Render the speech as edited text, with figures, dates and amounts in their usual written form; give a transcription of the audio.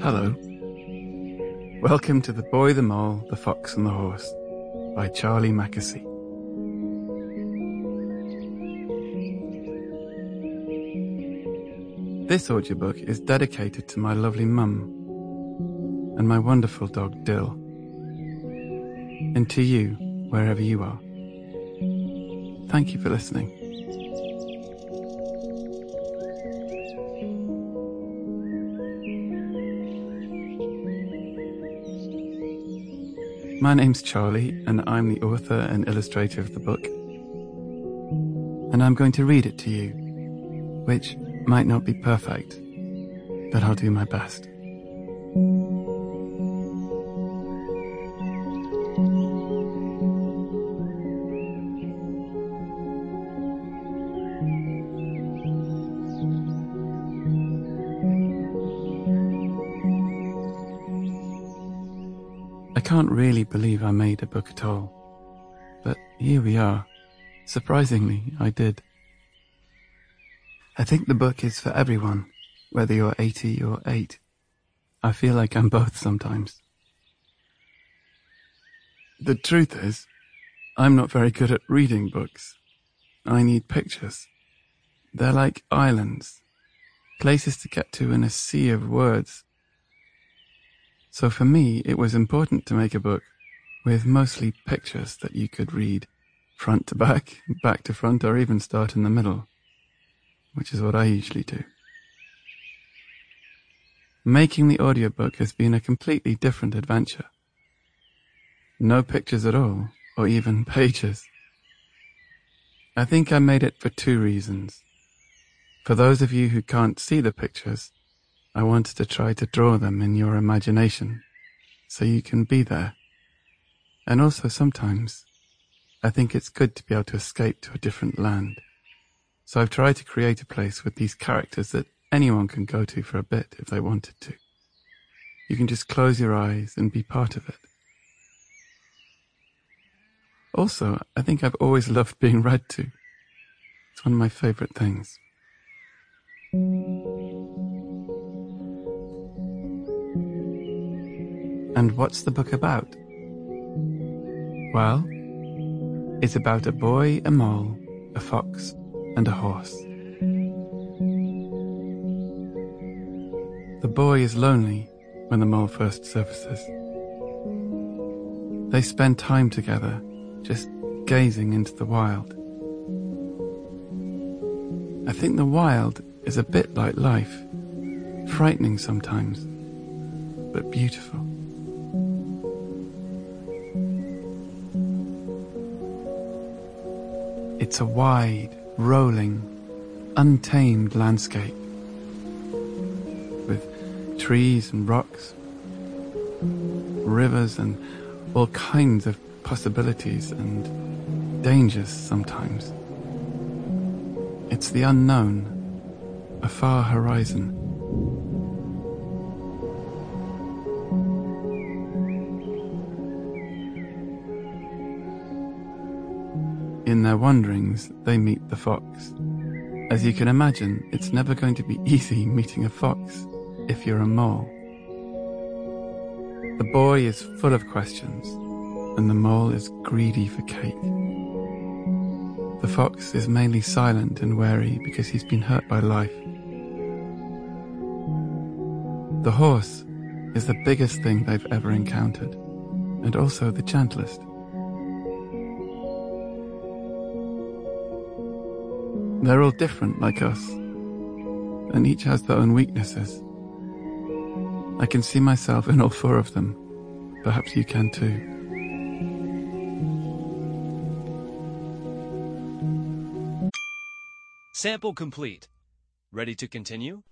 Hello. Welcome to The Boy, the Mole, the Fox and the Horse by Charlie Mackesy. This audiobook is dedicated to my lovely mum and my wonderful dog Dill, and to you, wherever you are. Thank you for listening. My name's Charlie, and I'm the author and illustrator of the book. And I'm going to read it to you, which might not be perfect, but I'll do my best. I can't really believe I made a book at all, but here we are. Surprisingly, I did. I think the book is for everyone, whether you're 80 or 8. I feel like I'm both sometimes. The truth is, I'm not very good at reading books. I need pictures. They're like islands, places to get to in a sea of words. So for me, it was important to make a book with mostly pictures that you could read front to back, back to front, or even start in the middle, which is what I usually do. Making the audiobook has been a completely different adventure. No pictures at all, or even pages. I think I made it for 2 reasons. For those of you who can't see the pictures, I wanted to try to draw them in your imagination, so you can be there. And also sometimes, I think it's good to be able to escape to a different land. So I've tried to create a place with these characters that anyone can go to for a bit if they wanted to. You can just close your eyes and be part of it. Also, I think I've always loved being read to. It's one of my favourite things. And what's the book about? Well, it's about a boy, a mole, a fox, and a horse. The boy is lonely when the mole first surfaces. They spend time together, just gazing into the wild. I think the wild is a bit like life, frightening sometimes, but beautiful. It's a wide, rolling, untamed landscape with trees and rocks, rivers and all kinds of possibilities and dangers sometimes. It's the unknown, a far horizon. In their wanderings, they meet the fox. As you can imagine, it's never going to be easy meeting a fox if you're a mole. The boy is full of questions, and the mole is greedy for cake. The fox is mainly silent and wary because he's been hurt by life. The horse is the biggest thing they've ever encountered, and also the gentlest. They're all different like us, and each has their own weaknesses. I can see myself in all 4 of them. Perhaps you can too. Sample complete. Ready to continue?